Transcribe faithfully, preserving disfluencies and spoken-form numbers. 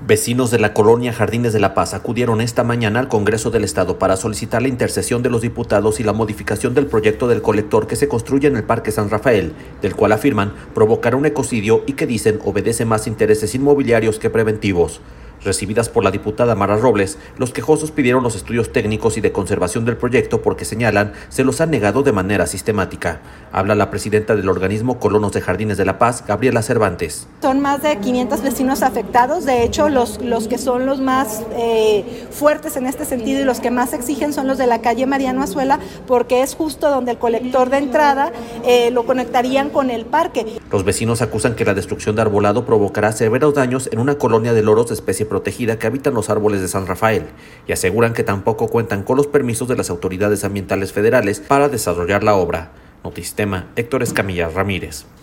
Vecinos de la colonia Jardines de la Paz acudieron esta mañana al Congreso del Estado para solicitar la intercesión de los diputados y la modificación del proyecto del colector que se construye en el Parque San Rafael, del cual afirman provocará un ecocidio y que dicen obedece más intereses inmobiliarios que preventivos. Recibidas por la diputada Mara Robles, los quejosos pidieron los estudios técnicos y de conservación del proyecto porque señalan se los han negado de manera sistemática. Habla la presidenta del organismo Colonos de Jardines de la Paz, Gabriela Cervantes. Son más de quinientos vecinos afectados, de hecho los, los que son los más eh, fuertes en este sentido y los que más exigen son los de la calle Mariano Azuela, porque es justo donde el colector de entrada eh, lo conectarían con el parque. Los vecinos acusan que la destrucción de arbolado provocará severos daños en una colonia de loros de especie protegida que habitan los árboles de San Rafael y aseguran que tampoco cuentan con los permisos de las autoridades ambientales federales para desarrollar la obra. Notisistema, Héctor Escamilla Ramírez.